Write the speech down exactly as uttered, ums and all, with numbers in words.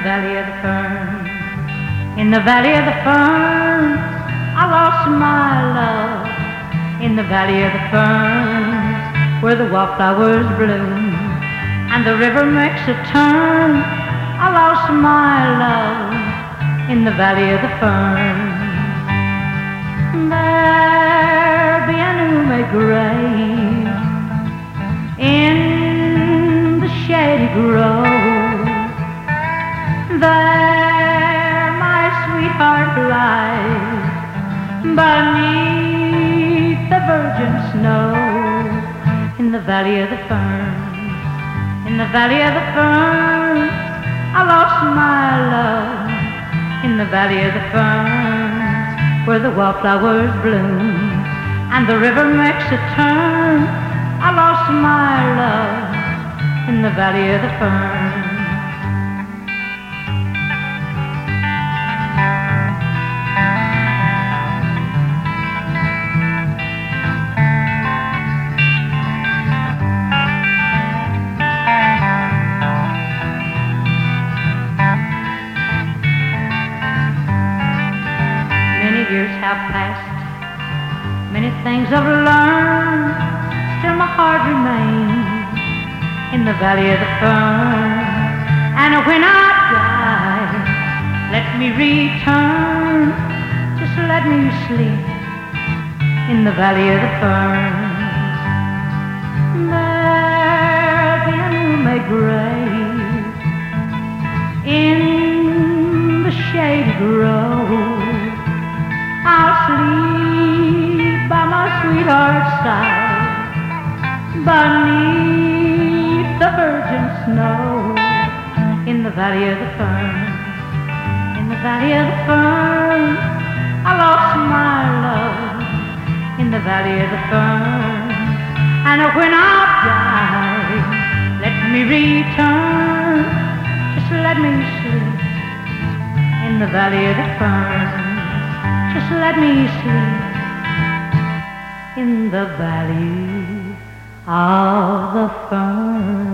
valley of the fern, in the valley of the fern, I lost my love. In the valley of the fern, where the wildflowers bloom and the river makes a turn, I lost my love. In the valley of the fern, there be a new-made grave in the shady grove. There my sweetheart lies beneath the virgin snow. In the valley of the fern, in the valley of the fern, I lost my love. In the valley of the fern, where the wildflowers bloom and the river makes a turn, I lost my love. In the valley of the fern. Many years have passed, many things I've learned, still my heart remains in the valley of the fern. And when I die, let me return, just let me sleep in the valley of the fern. There'll be a new-made grave in the shady grove. I'll sleep by my sweetheart's side beneath the virgin snow. In the valley of the fern, in the valley of the fern, I lost my love. In the valley of the fern, and when I die, let me return, just let me sleep in the valley of the fern. Just let me sleep in the valley of the fern.